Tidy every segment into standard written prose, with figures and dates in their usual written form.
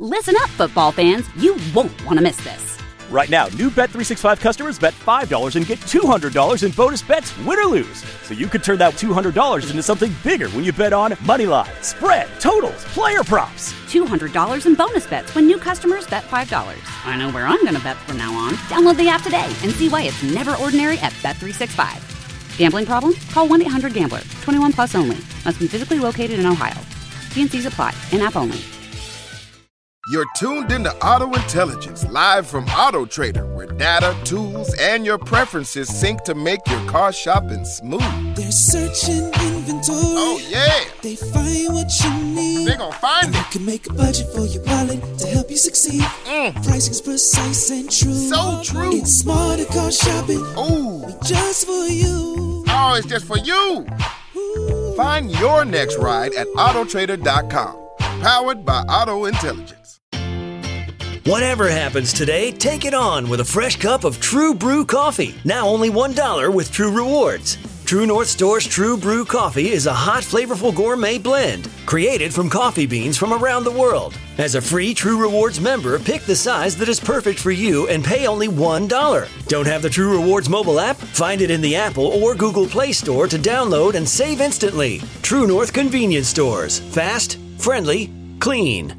Listen up, football fans. You won't want to miss this. Right now, new Bet365 customers bet $5 and get $200 in bonus bets, win or lose. So you could turn that $200 into something bigger when you bet on money line, spread, totals, player props. $200 in bonus bets when new customers bet $5. I know where I'm going to bet from now on. Download the app today and see why it's never ordinary at Bet365. Gambling problem? Call 1-800-GAMBLER. 21 plus only. Must be physically located in Ohio. T&Cs apply. In-app only. You're tuned into Auto Intelligence, live from Auto Trader, where data, tools, and your preferences sync to make your car shopping smooth. They're searching inventory. Oh, yeah. They find what you need. They're gonna find it. You can make a budget for your wallet to help you succeed. Pricing's precise and true. So true. It's smarter car shopping. Ooh. Just for you. Oh, it's just for you. Ooh. Find your next ride at Autotrader.com. Powered by Auto Intelligence. Whatever happens today, take it on with a fresh cup of True Brew coffee. Now only $1 with True Rewards. True North Store's True Brew coffee is a hot, flavorful gourmet blend created from coffee beans from around the world. As a free True Rewards member, pick the size that is perfect for you and pay only $1. Don't have the True Rewards mobile app? Find it in the Apple or Google Play Store to download and save instantly. True North Convenience Stores. Fast, friendly, clean.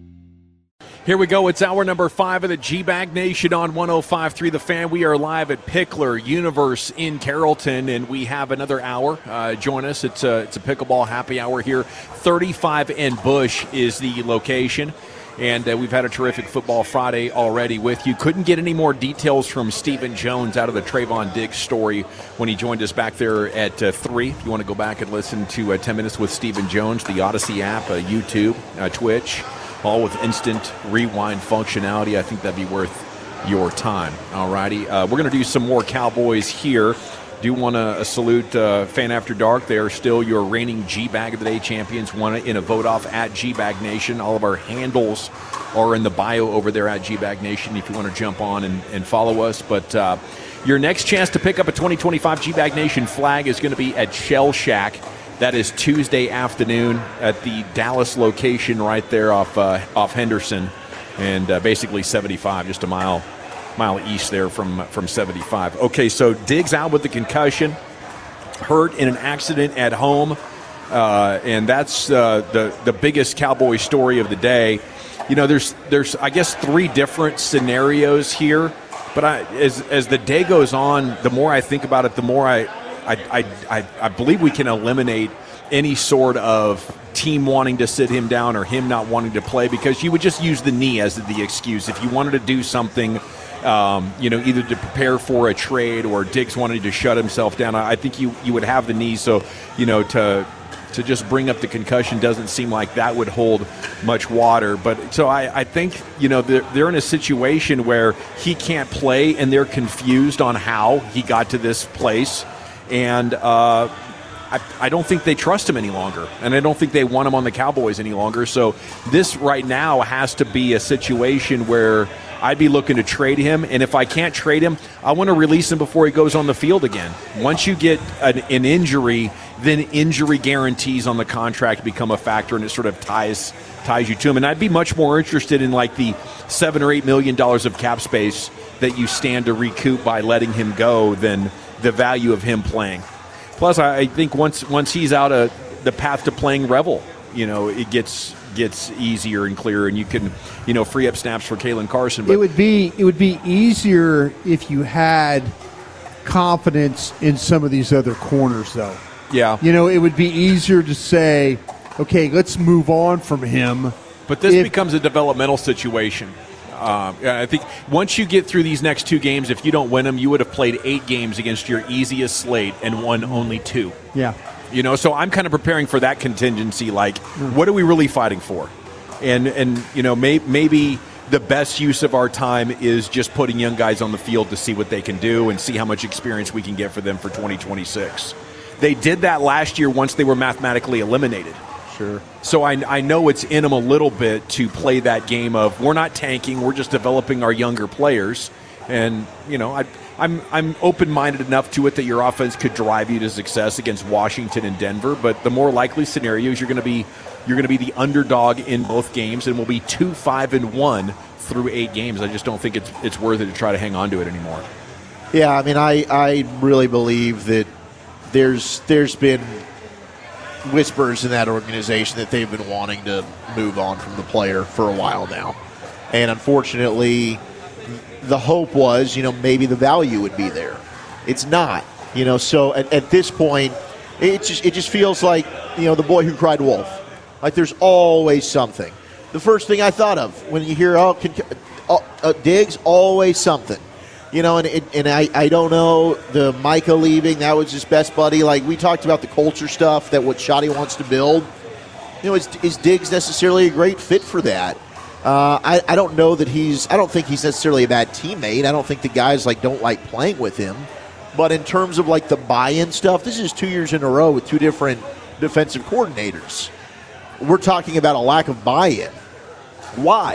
Here we go. It's hour number 5 of the G-Bag Nation on 105.3 The Fan. We are live at Pickler Universe in Carrollton, and we have another hour. Join us. It's a pickleball happy hour here. 35 and Bush is the location, and we've had a terrific Football Friday already with you. Couldn't get any more details from Stephen Jones out of the Trayvon Diggs story when he joined us back there at 3. If you want to go back and listen to 10 Minutes with Stephen Jones, the Odyssey app, YouTube, Twitch, all with instant rewind functionality. I think that'd be worth your time. All righty. We're going to do some more Cowboys here. Do want to salute Fan After Dark. They are still your reigning G-Bag of the Day champions. Won it in a vote-off at G-Bag Nation. All of our handles are in the bio over there at G-Bag Nation if you want to jump on and follow us. But your next chance to pick up a 2025 G-Bag Nation flag is going to be at Shell Shack. That is Tuesday afternoon at the Dallas location right there off Henderson, and basically 75, just a mile east there from 75. Okay, so Diggs out with the concussion, hurt in an accident at home, and that's the biggest Cowboy story of the day. You know, there's I guess 3 different scenarios here, but as the day goes on, the more I think about it, the more I believe we can eliminate any sort of team wanting to sit him down or him not wanting to play, because you would just use the knee as the excuse. If you wanted to do something, either to prepare for a trade or Diggs wanted to shut himself down, I think you would have the knee. So, to just bring up the concussion doesn't seem like that would hold much water. But so I think, they're in a situation where he can't play and they're confused on how he got to this place. And I don't think they trust him any longer, and I don't think they want him on the Cowboys any longer. So this right now has to be a situation where I'd be looking to trade him, and if I can't trade him, I want to release him before he goes on the field again. Once you get an injury, then injury guarantees on the contract become a factor, and it sort of ties you to him. And I'd be much more interested in like the $7 or $8 million of cap space that you stand to recoup by letting him go than the value of him playing. Plus, I think once he's out of the path to playing Revel, it gets easier and clearer, and you can, free up snaps for Kalen Carson. But it would be easier if you had confidence in some of these other corners, though. Yeah. It would be easier to say, okay, let's move on from him. But this becomes a developmental situation. I think once you get through these next 2 games, if you don't win them, you would have played 8 games against your easiest slate and won only 2. Yeah. So I'm kind of preparing for that contingency. Like, what are we really fighting for? And maybe the best use of our time is just putting young guys on the field to see what they can do and see how much experience we can get for them for 2026. They did that last year once they were mathematically eliminated. Sure. So I know it's in them a little bit to play that game of we're not tanking, we're just developing our younger players, And, I'm open-minded enough to it that your offense could drive you to success against Washington and Denver, but the more likely scenario is you're going to be the underdog in both games, and we'll be 2-5-1 through 8 games. I just don't think it's worth it to try to hang on to it anymore. Yeah, I mean, I really believe that there's been whispers in that organization that they've been wanting to move on from the player for a while now. And unfortunately, the hope was, maybe the value would be there. It's not, so at this point, it just feels like, the boy who cried wolf. Like there's always something. The first thing I thought of when you hear, Diggs, always something. And I don't know, the Micah leaving, that was his best buddy. Like we talked about the culture stuff, that what Schotty wants to build. Is Diggs necessarily a great fit for that? I don't know that I don't think he's necessarily a bad teammate. I don't think the guys don't like playing with him. But in terms of the buy-in stuff, this is 2 years in a row with 2 different defensive coordinators. We're talking about a lack of buy-in. Why?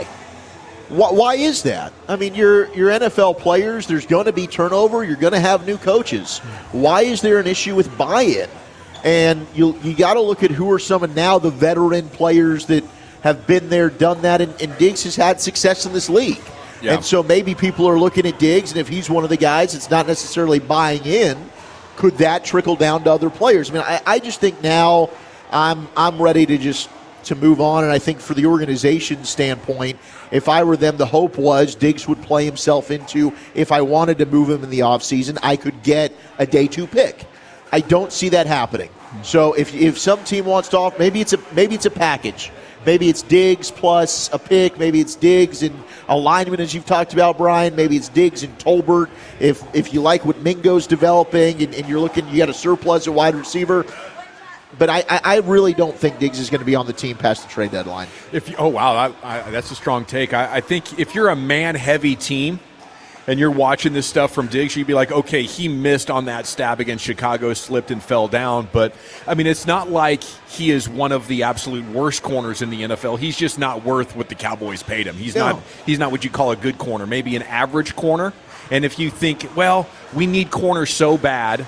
Why is that? I mean, you're NFL players. There's going to be turnover. You're going to have new coaches. Why is there an issue with buy-in? And you got to look at who are some of now the veteran players that have been there, done that, and Diggs has had success in this league. Yeah. And so maybe people are looking at Diggs, and if he's one of the guys that's not necessarily buying in, could that trickle down to other players? I mean, I just think now I'm ready to move on, and I think for the organization's standpoint, if I were them, the hope was Diggs would play himself into, if I wanted to move him in the offseason, I could get a day 2 pick. I don't see that happening. So if some team wants to offer, maybe it's a package. Maybe it's Diggs plus a pick. Maybe it's Diggs and a lineman, as you've talked about, Brian. Maybe it's Diggs and Tolbert. If you like what Mingo's developing and you got a surplus at wide receiver. But I really don't think Diggs is going to be on the team past the trade deadline. That's a strong take. I think if you're a man-heavy team and you're watching this stuff from Diggs, you'd be like, okay, he missed on that stab against Chicago, slipped and fell down. But, I mean, it's not like he is one of the absolute worst corners in the NFL. He's just not worth what the Cowboys paid him. He's not what you call a good corner, maybe an average corner. And if you think, well, we need corners so bad,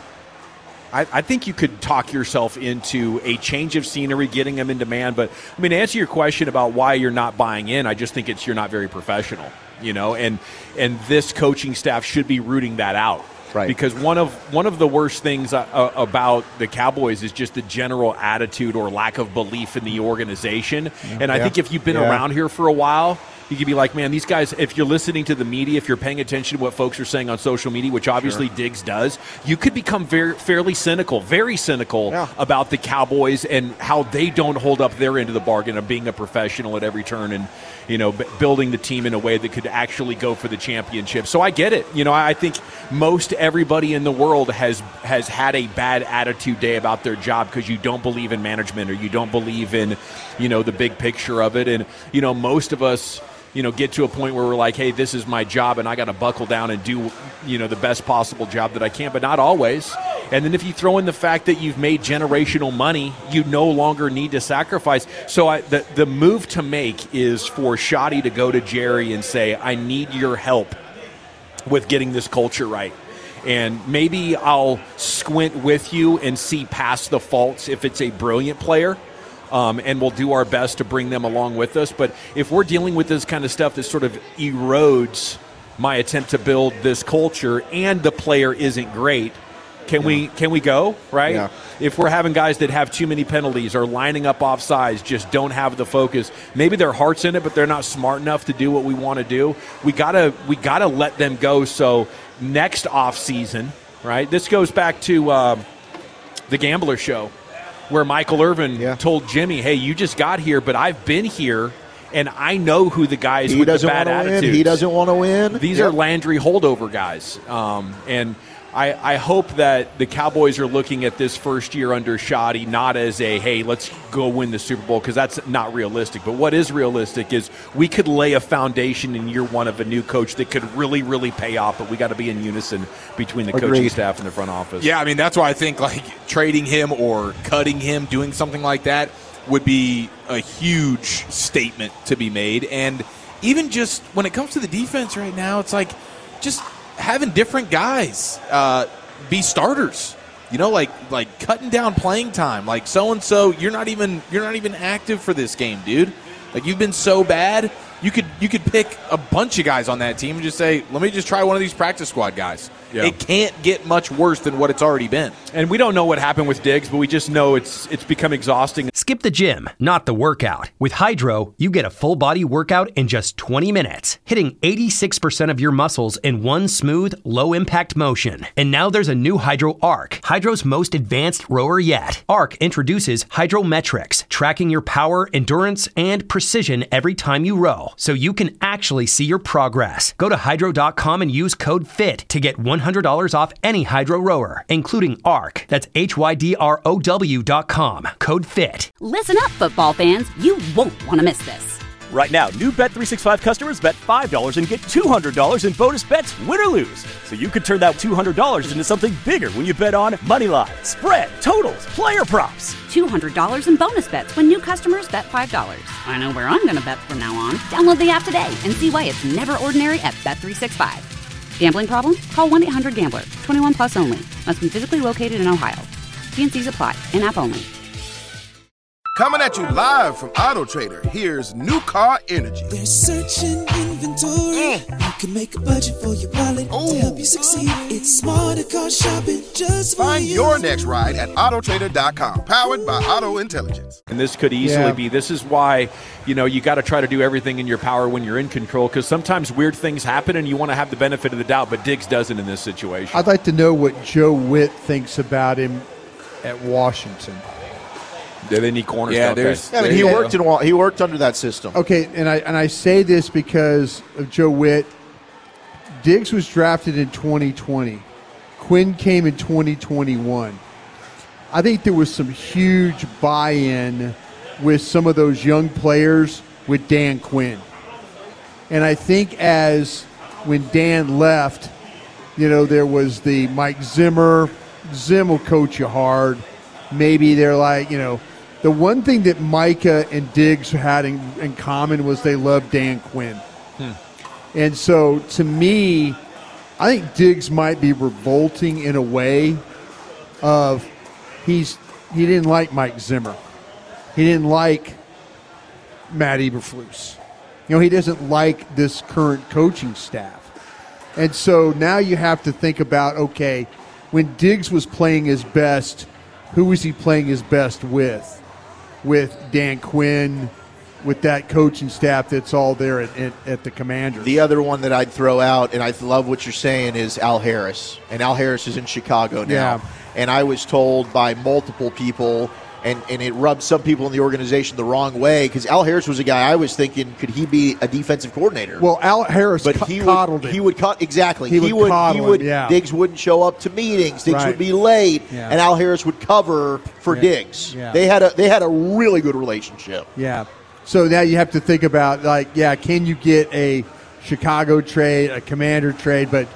I think you could talk yourself into a change of scenery, getting them in demand. But, I mean, to answer your question about why you're not buying in, I just think you're not very professional. And this coaching staff should be rooting that out. Right. Because one of the worst things about the Cowboys is just the general attitude or lack of belief in the organization. And I think if you've been around here for a while, you could be like, man, these guys, if you're listening to the media, if you're paying attention to what folks are saying on social media, which obviously Diggs does, you could become very cynical about the Cowboys and how they don't hold up their end of the bargain of being a professional at every turn and, building the team in a way that could actually go for the championship. So I get it. I think most everybody in the world has had a bad attitude day about their job because you don't believe in management or you don't believe in, the big picture of it. And, most of us, get to a point where we're like, hey, this is my job and I got to buckle down and do, the best possible job that I can, but not always. And then if you throw in the fact that you've made generational money, you no longer need to sacrifice. So the move to make is for Schotty to go to Jerry and say, I need your help with getting this culture right. And maybe I'll squint with you and see past the faults if it's a brilliant player. And we'll do our best to bring them along with us. But if we're dealing with this kind of stuff that sort of erodes my attempt to build this culture and the player isn't great, can we go, right? Yeah. If we're having guys that have too many penalties or lining up off sides, just don't have the focus, maybe their heart's in it, but they're not smart enough to do what we want to do. We gotta let them go. So next off season, right? This goes back to the Gambler Show, where Michael Irvin told Jimmy, hey, you just got here, but I've been here, and I know who the guys with the bad attitudes. He doesn't want to win. These are Landry holdover guys. And I hope that the Cowboys are looking at this first year under Schotty not as a, hey, let's go win the Super Bowl, because that's not realistic. But what is realistic is we could lay a foundation in year one of a new coach that could really, really pay off, but we got to be in unison between the coaching staff and the front office. Yeah, I mean, that's why I think trading him or cutting him, doing something like that would be a huge statement to be made. And even just when it comes to the defense right now, it's like just having different guys be starters. Like cutting down playing time. Like so and so, you're not even active for this game, dude. Like you've been so bad. You could pick a bunch of guys on that team and just say, let me just try one of these practice squad guys. Yeah. It can't get much worse than what it's already been. And we don't know what happened with Diggs, but we just know it's become exhausting. Skip the gym, not the workout. With Hydro, you get a full-body workout in just 20 minutes, hitting 86% of your muscles in one smooth, low-impact motion. And now there's a new Hydro Arc, Hydro's most advanced rower yet. Arc introduces Hydrometrics, tracking your power, endurance, and precision every time you row, so you can actually see your progress. Go to Hydro.com and use code FIT to get $100 off any Hydro rower, including ARC. That's HYDROW.com. Code FIT. Listen up, football fans. You won't want to miss this. Right now, new Bet365 customers bet $5 and get $200 in bonus bets, win or lose. So you could turn that $200 into something bigger when you bet on moneyline, spread, totals, player props. $200 in bonus bets when new customers bet $5. I know where I'm going to bet from now on. Download the app today and see why it's never ordinary at Bet365. Gambling problem? Call 1-800-GAMBLER. 21 plus only. Must be physically located in Ohio. T&Cs apply. In-app only. Coming at you live from Auto Trader, here's New Car Energy. They're searching inventory. You can make a budget for your wallet to help you succeed. It's smarter car shopping just for Find you. your next ride at autotrader.com, powered by Auto Intelligence. And this could easily be. This is why, you got to try to do everything in your power when you're in control, because sometimes weird things happen and you want to have the benefit of the doubt, but Diggs doesn't in this situation. I'd like to know what Joe Witt thinks about him at Washington. They need corners. He worked under that system. Okay, and I say this because of Joe Witt. Diggs was drafted in 2020. Quinn came in 2021. I think there was some huge buy-in with some of those young players with Dan Quinn. And I think when Dan left, there was the Mike Zimmer. Zim will coach you hard. Maybe they're like, the one thing that Micah and Diggs had in common was they loved Dan Quinn. And so, to me, I think Diggs might be revolting in a way of he didn't like Mike Zimmer. He didn't like Matt Eberflus. He doesn't like this current coaching staff. And so now you have to think about, okay, when Diggs was playing his best, who was he playing his best with? With Dan Quinn, with that coaching staff that's all there at the Commanders. The other one that I'd throw out, and I love what you're saying, is Al Harris. And Al Harris is in Chicago now. Yeah. And I was told by multiple people, and it rubbed some people in the organization the wrong way, because Al Harris was a guy I was thinking, could he be a defensive coordinator? Well, Al Harris coddled him. He would cut, exactly. He would coddle him, yeah. Diggs wouldn't show up to meetings. Diggs would be late, and Al Harris would cover for Diggs. Yeah. They had a really good relationship. Yeah. So now you have to think about, can you get a Chicago trade, a Commander trade? But,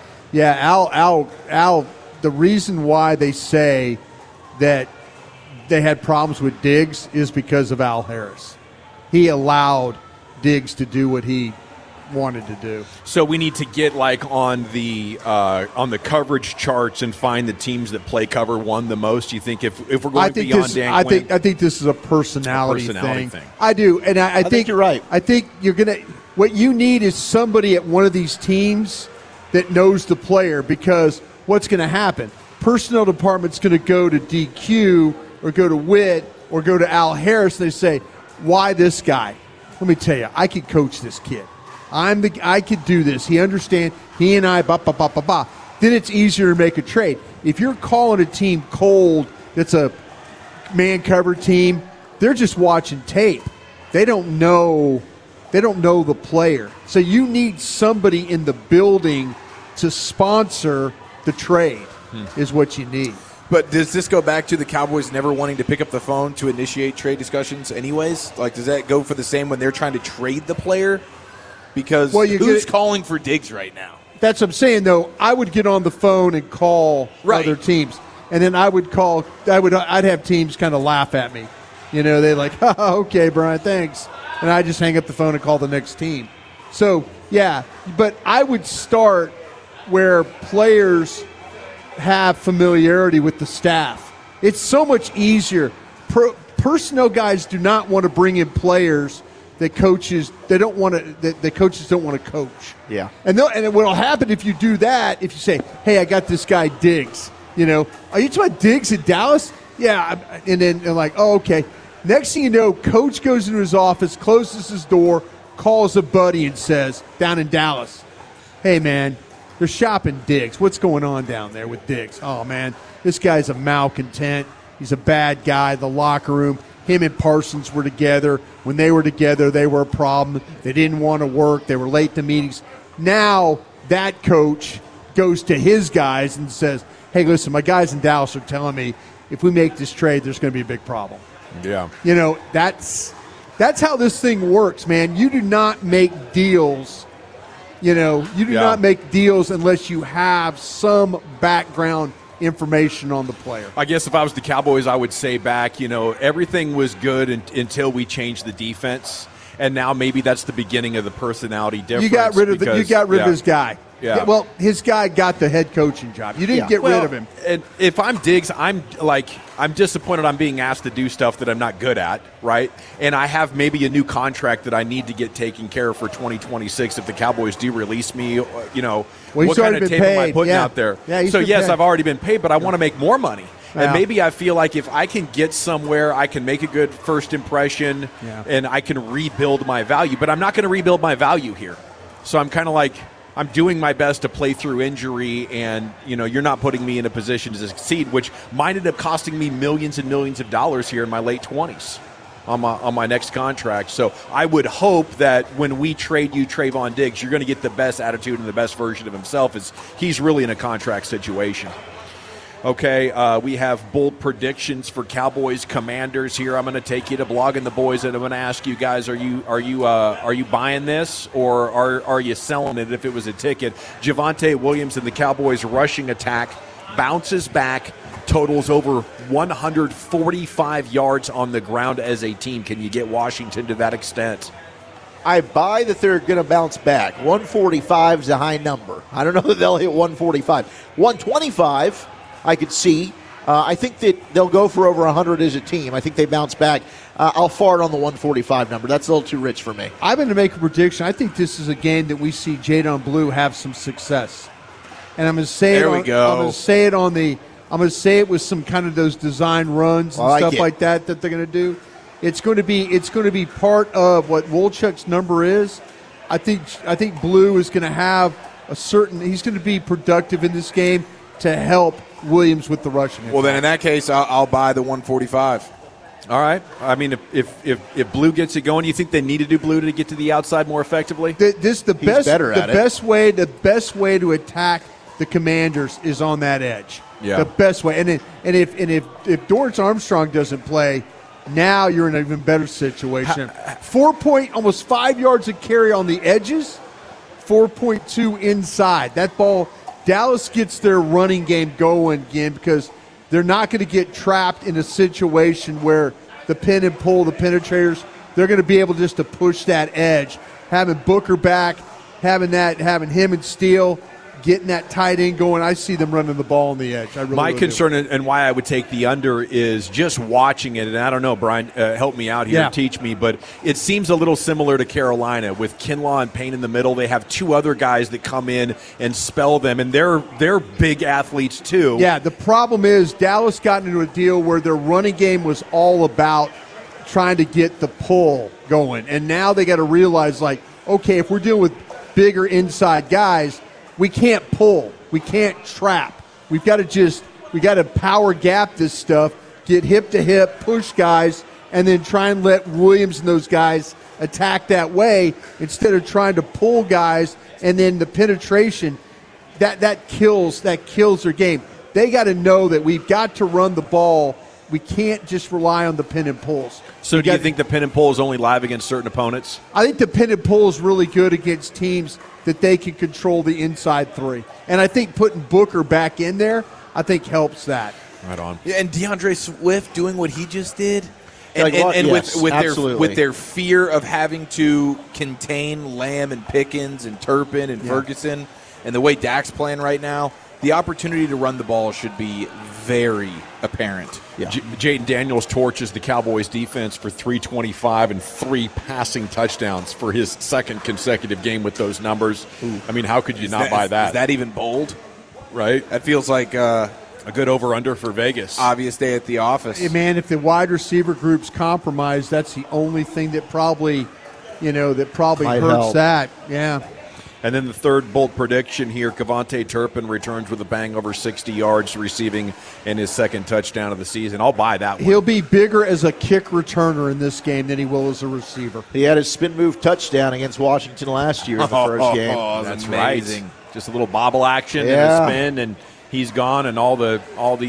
Al, the reason why they say that they had problems with Diggs is because of Al Harris. He allowed Diggs to do what he wanted to do. So we need to get on the coverage charts and find the teams that play cover one the most. You think if we're going beyond Dan Quinn? I think this is a personality thing. I do, and I think you're right. I think you're gonna. What you need is somebody at one of these teams that knows the player, because what's going to happen? Personnel department's going to go to DQ or go to Witt or go to Al Harris. And they say, "Why this guy?" Let me tell you, I could coach this kid. I could do this. He understands. He and I, Then it's easier to make a trade. If you're calling a team cold that's a man-covered team, they're just watching tape. They don't know the player. So you need somebody in the building to sponsor the trade is what you need. But does this go back to the Cowboys never wanting to pick up the phone to initiate trade discussions anyways? Does that go for the same when they're trying to trade the player? Because who's calling for Diggs right now? That's what I'm saying, though. I would get on the phone and call other teams. And then I'd have teams kind of laugh at me. They're like, oh, okay, Brian, thanks. And I just hang up the phone and call the next team. So, yeah, but I would start where players have familiarity with the staff. It's so much easier. Personnel guys do not want to bring in players that coaches don't want to coach. Yeah. And what'll happen if you do that, if you say, "Hey, I got this guy Diggs," are you talking about Diggs in Dallas? Yeah, and then they're like, "Oh, okay." Next thing you know, coach goes into his office, closes his door, calls a buddy and says, down in Dallas, "Hey, man, they're shopping Diggs. What's going on down there with Diggs?" "Oh, man, this guy's a malcontent. He's a bad guy." The locker room, him and Parsons were together. When they were together, they were a problem. They didn't want to work. They were late to meetings. Now that coach goes to his guys and says, "Hey, listen, my guys in Dallas are telling me if we make this trade, there's going to be a big problem." Yeah. That's how this thing works, man. You do not make deals. You do not make deals unless you have some background information on the player. I guess if I was the Cowboys, I would say back, everything was good until we changed the defense. And now maybe that's the beginning of the personality difference. You got rid of his guy. Yeah. Well, his guy got the head coaching job. You didn't get rid of him. And if I'm Diggs, I'm disappointed I'm being asked to do stuff that I'm not good at, right? And I have maybe a new contract that I need to get taken care of for 2026 if the Cowboys do release me, what kind of tape am I putting out there? Yeah, so, yes, I've already been paid, but I want to make more money. And maybe I feel like if I can get somewhere, I can make a good first impression and I can rebuild my value. But I'm not going to rebuild my value here. So I'm kind of like, I'm doing my best to play through injury, and you're not putting me in a position to succeed, which might end up costing me millions and millions of dollars here in my late 20s on my next contract. So I would hope that when we trade you Trayvon Diggs, you're going to get the best attitude and the best version of himself, as he's really in a contract situation. Okay, we have bold predictions for Cowboys Commanders here. I'm going to take you to Blogging the Boys, and I'm going to ask you guys: Are you buying this, or are you selling it? If it was a ticket, Javonte Williams and the Cowboys rushing attack bounces back, totals over 145 yards on the ground as a team. Can you get Washington to that extent? I buy that they're going to bounce back. 145 is a high number. I don't know that they'll hit 145. 125. I could see. I think that they'll go for over 100 as a team. I think they bounce back. I'll fart on the 145 number. That's a little too rich for me. I'm going to make a prediction. I think this is a game that we see Jadon Blue have some success. And I'm going to say I'm going to say it I'm going to say it with some kind of those design runs and stuff like that they're going to do. It's going to be part of what Wolchuk's number is. I think Blue is going to have he's going to be productive in this game to help Williams with the rushing. Well, then in that case, I'll buy the 145. All right. I mean, if Blue gets it going, you think they need to do Blue to get to the outside more effectively? The best way to attack the Commanders is on that edge. Yeah. The best way. And if Dorrance Armstrong doesn't play, now you're in an even better situation. Almost 5 yards of carry on the edges, 4.2 inside. That ball. Dallas gets their running game going again because they're not going to get trapped in a situation where the pin and pull, the penetrators, they're going to be able just to push that edge. Having Booker back, having him and Steele, getting that tight end going, I see them running the ball on the edge. My concern and why I would take the under is just watching it, and I don't know, Brian, help me out here and teach me, but it seems a little similar to Carolina with Kinlaw and Payne in the middle. They have two other guys that come in and spell them, and they're big athletes too. Yeah, the problem is Dallas got into a deal where their running game was all about trying to get the pull going, and now they got to realize, like, okay, if we're dealing with bigger inside guys, we can't pull. We can't trap. We've got to power gap this stuff, get hip to hip, push guys, and then try and let Williams and those guys attack that way instead of trying to pull guys and then the penetration that kills their game. They got to know that we've got to run the ball. We can't just rely on the pin and pulls. So do you think the pin and pull is only live against certain opponents? I think the pin and pull is really good against teams that they can control the inside three. And I think putting Booker back in there, I think helps that. Right on. Yeah, and DeAndre Swift doing what he just did. With their fear of having to contain Lamb and Pickens and Turpin and Ferguson, and the way Dak's playing right now, the opportunity to run the ball should be very apparent. Yeah. Jaden Daniels torches the Cowboys defense for 325 and 3 passing touchdowns for his second consecutive game with those numbers. Ooh. I mean, how could you not buy that? Is that even bold? Right? That feels like a good over-under for Vegas. Obvious day at the office. Hey, man, if the wide receiver group's compromised, that's the only thing that probably hurts help. that. Yeah. And then the third bold prediction here, Kevontae Turpin returns with a bang over 60 yards receiving in his second touchdown of the season. I'll buy that one. He'll be bigger as a kick returner in this game than he will as a receiver. He had his spin move touchdown against Washington last year in the first game. Oh, that's amazing. Right. Just a little bobble action and a spin, and he's gone, and all the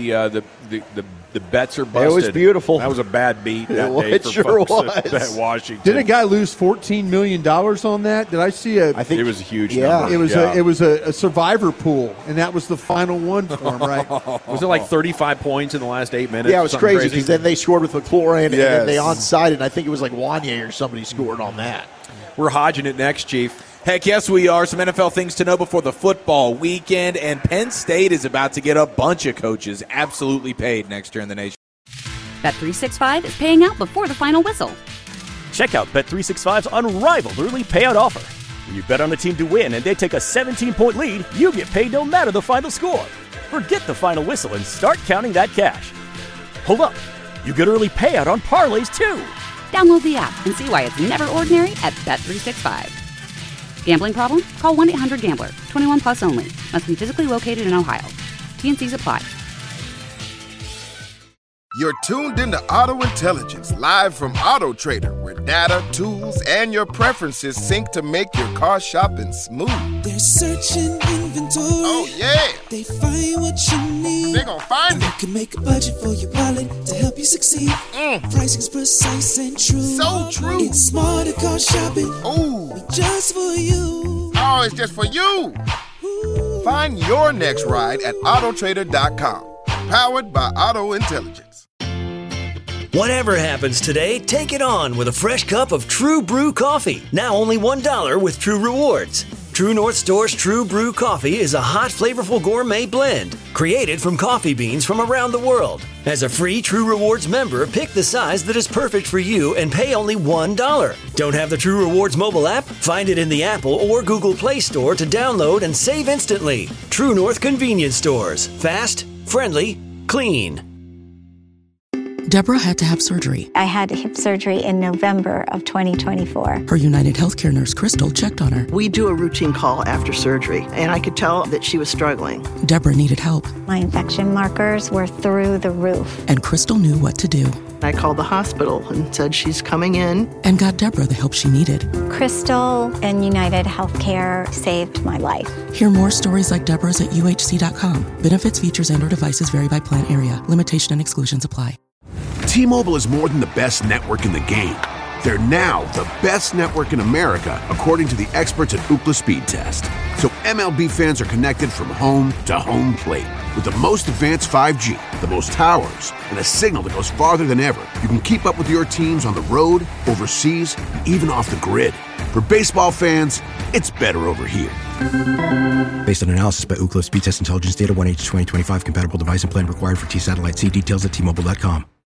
bets are busted. It was beautiful. That was a bad beat that day it for sure folks was. at Washington. Did a guy lose $14 million on that? Did I see I think it was a huge number. It was a survivor pool, and that was the final one for him, right? Was it like 35 points in the last 8 minutes? Yeah, it was crazy because then they scored with McLaurin, and Yes. then they onside, and I think it was like Wanye or somebody scored on that. We're hodging it next, Chief. Heck yes, we are. Some NFL things to know before the football weekend, and Penn State is about to get a bunch of coaches absolutely paid next year in the nation. Bet365 is paying out before the final whistle. Check out Bet365's unrivaled early payout offer. When you bet on a team to win and they take a 17-point lead, you get paid no matter the final score. Forget the final whistle and start counting that cash. Hold up. You get early payout on parlays, too. Download the app and see why it's never ordinary at Bet365. Gambling problem? Call 1-800-GAMBLER. 21 plus only. Must be physically located in Ohio. T&Cs apply. You're tuned into Auto Intelligence, live from Auto Trader, where data, tools, and your preferences sync to make your car shopping smooth. They're searching inventory. Oh, yeah. They find what you need. They're gonna find You it. can make a budget for your wallet to help you succeed. Pricing's precise and true. So true. It's smarter car shopping. Ooh. Just for you. Oh, it's just for you. Find your next ride at autotrader.com. Powered by Auto Intelligence. Whatever happens today, take it on with a fresh cup of True Brew coffee. Now only $1 with True Rewards. True North Store's True Brew coffee is a hot, flavorful gourmet blend created from coffee beans from around the world. As a free True Rewards member, pick the size that is perfect for you and pay only $1. Don't have the True Rewards mobile app? Find it in the Apple or Google Play Store to download and save instantly. True North Convenience Stores. Fast, friendly, clean. Deborah had to have surgery. I had hip surgery in November of 2024. Her United Healthcare nurse, Crystal, checked on her. We do a routine call after surgery, and I could tell that she was struggling. Deborah needed help. My infection markers were through the roof. And Crystal knew what to do. I called the hospital and said she's coming in. And got Deborah the help she needed. Crystal and United Healthcare saved my life. Hear more stories like Deborah's at UHC.com. Benefits, features, and/or devices vary by plan area. Limitation and exclusions apply. T-Mobile is more than the best network in the game. They're now the best network in America, according to the experts at Ookla Speed Test. So MLB fans are connected from home to home plate. With the most advanced 5G, the most towers, and a signal that goes farther than ever, you can keep up with your teams on the road, overseas, and even off the grid. For baseball fans, it's better over here. Based on analysis by Ookla Speed Test Intelligence Data, 1H2025 compatible device and plan required for T-Satellite. See details at T-Mobile.com.